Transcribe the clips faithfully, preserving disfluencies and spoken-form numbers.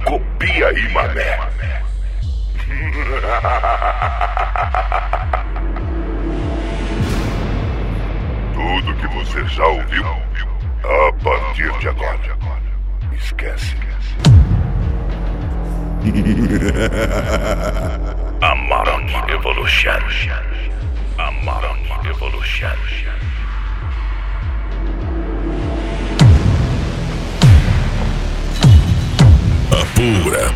Copia aí, mané. Tudo que você já ouviu, a partir de agora, esquece. Amarok Evolution. Amarok Evolution. Apura.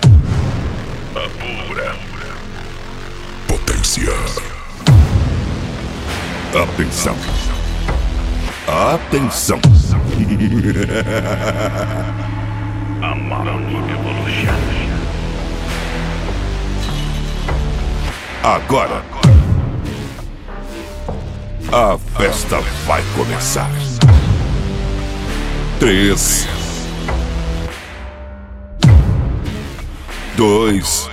Apura. Potência. Atenção. Atenção. Amarok Evolution. Agora, a festa vai começar. Três, dois,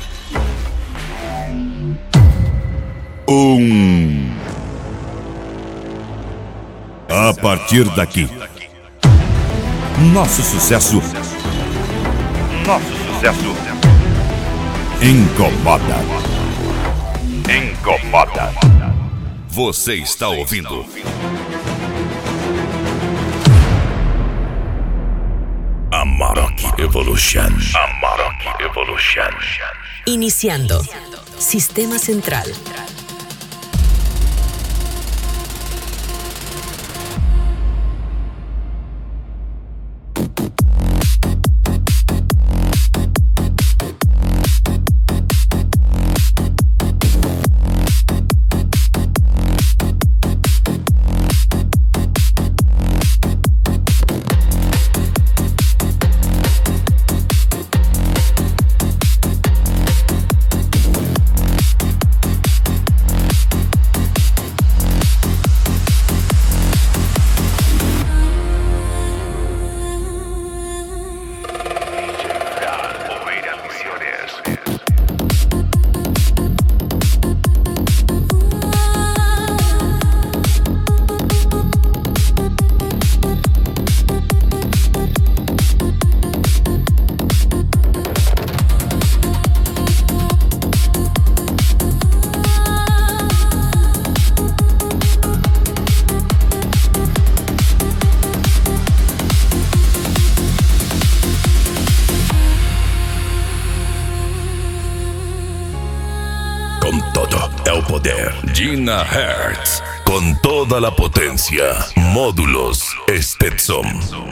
um. A partir daqui, nosso sucesso, Nosso sucesso incomoda. incomoda. Você está ouvindo Amarok Evolution. Amarok Evolution. Iniciando. Sistema Central. Con todo el poder. Gina Hertz. Con toda la potencia. Módulos Stetson.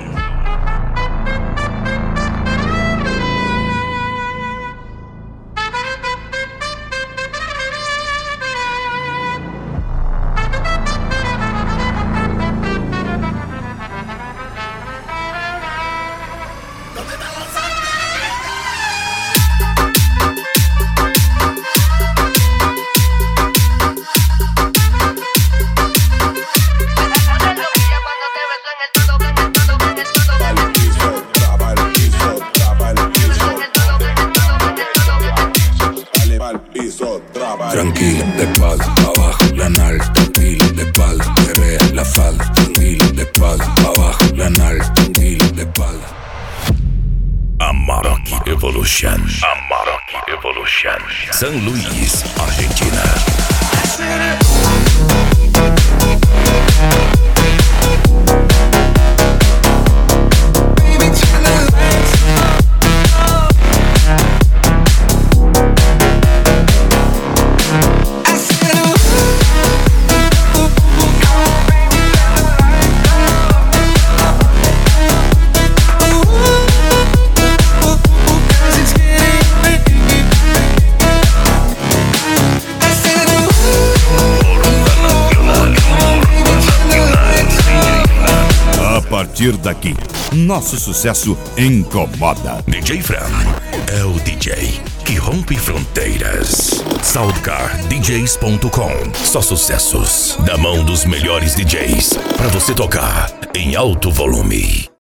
Tranquila, de espalda, abajo, la nalga, tranquila, de espalda, perrea la falda, tranquila, de espalda, abajo, la nalga, tranquila, de espalda. Amarok Evolution. Amarok Evolution. San Luis, Argentina. A partir daqui, nosso sucesso incomoda. D J Fran é o D J que rompe fronteiras. Soundcar D Js ponto com. Só sucessos da mão dos melhores D Js pra você tocar em alto volume.